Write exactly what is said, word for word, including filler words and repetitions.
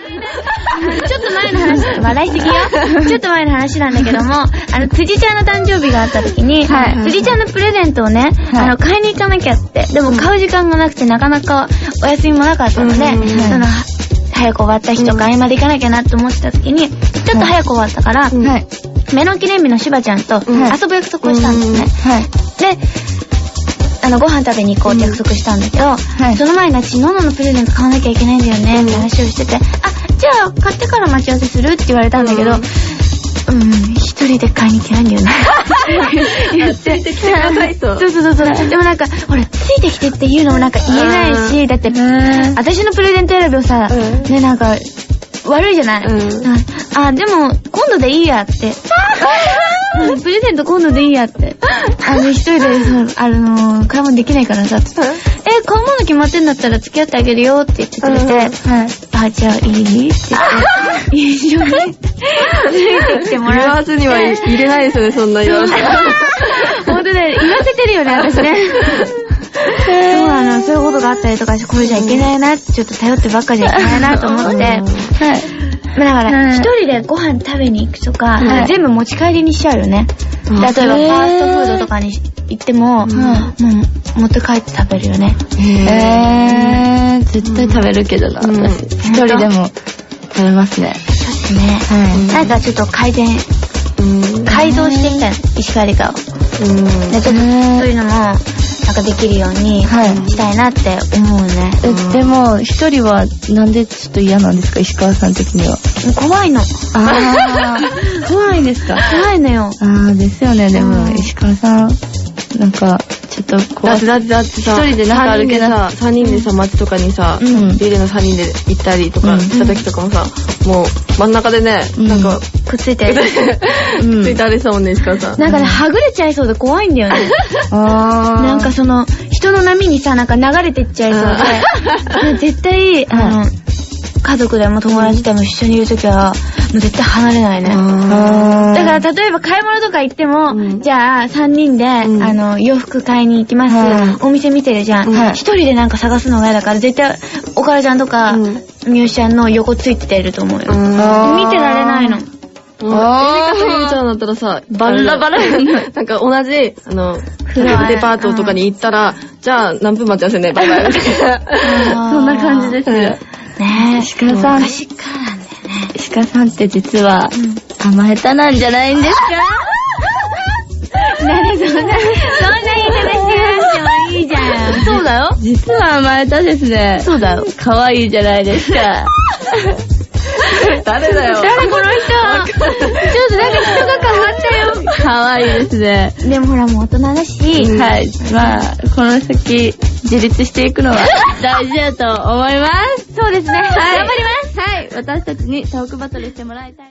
ちょっと前の話、笑いすぎよ。ちょっと前の話なんだけども、あの、辻ちゃんの誕生日があった時に、はい、辻ちゃんのプレゼントをね、はい、あの、買いに行かなきゃって、でも買う時間がなくてなかなかお休みもなかったので、うん、その、早く終わった日とか合間で行かなきゃなって思ってた時に、ちょっと早く終わったから、はい、メロン記念日のしばちゃんと遊ぶ約束をしたんですね。はい、で、あの、ご飯食べに行こうって約束したんだけど、はい、その前に私、ノノのプレゼント買わなきゃいけないんだよねって話をしてて、あ、じゃあ買ってから待ち合わせするって言われたんだけど、うん、一人で買いに行けないんだよね。言って。ついてきてくださいと。そうそうそうそう。でもなんか、ほら、ついてきてっていうのもなんか言えないし、だって、私のプレゼント選びをさ、ね、なんか、悪いじゃない、うん、あ、でも、今度でいいやって。プレゼント今度でいいやって。あの、一人で、あの、買い物できないからさ、つって、え、買うもの決まってんだったら付き合ってあげるよって言ってくれて、はい、あ、じゃあいいって言って、一緒に、ついてきてもらう。 言わずには入れないですよね、そんな言わせ。 本当ね、言わせてるよね、私ね。そうなの、そういうことがあったりとかして、これじゃいけないなって、ちょっと頼ってばっかじゃいけないなと思って、はい。だから、一人でご飯食べに行くとか、はい、全部持ち帰りにしちゃうよね。例えば、ファーストフードとかに行っても、もう持って帰って食べるよね。 へー。絶対食べるけどな、私。一人でも食べますね。 そうですね。なんかちょっと改善、改造してきた石狩顔。ちょっとそういうのも、なんかできるようにしたいなって思うね。 え、でも、一人はなんでちょっと嫌なんですか、石川さん的には。 怖いの。 あー、怖いんですか。 怖いのよ。 あー、ですよね、でも、石川さん、なんか、ちょっと怖い。 だってだってさ、一人で中歩けさ、三人でさ、街とかにさ、家での三人で行ったりとかした時とかもさ、もう真ん中でね、なんか、 くっついて。 くっついてあれそうもんね、石川さん。 なんかね、はぐれちゃいそうで怖いんだよね。あー。なんかその、人の波にさ、なんか流れてっちゃいそうで、絶対、あの、家族でも友達でも一緒にいるときは、もう絶対離れないね。だから例えば買い物とか行っても、うん、じゃあさんにんで、うん、あの洋服買いに行きます、うん、お店見てるじゃん。一、うん、人でなんか探すのが嫌だから絶対おからちゃんとか、うん、みゆちゃんの横ついてると思うよ。見てられないの。 あー。エリカとゆうちゃんだったらさ、バラバラ。なんか同じ、あの、デパートとかに行ったら、じゃあ何分待ち合わせね、バイバイ。 そんな感じですよ。 ねえ、 石川さん。 昔からなんだよね。 石川さんって実は、甘えたなんじゃないんですか？ 何そんな、そんな言い方してもいいじゃん。そうだよ。 実は甘えたですね。 そうだよ。 可愛いじゃないですか。 誰だよ。 誰この人。ちょっとなんか人が変わったよ。 可愛いですね。 でもほらもう大人だし。 はい。まあ、この先、自立していくのは大事だと思います。 そうですね。はい。頑張ります。 はい。私たちにトークバトルしてもらいたい。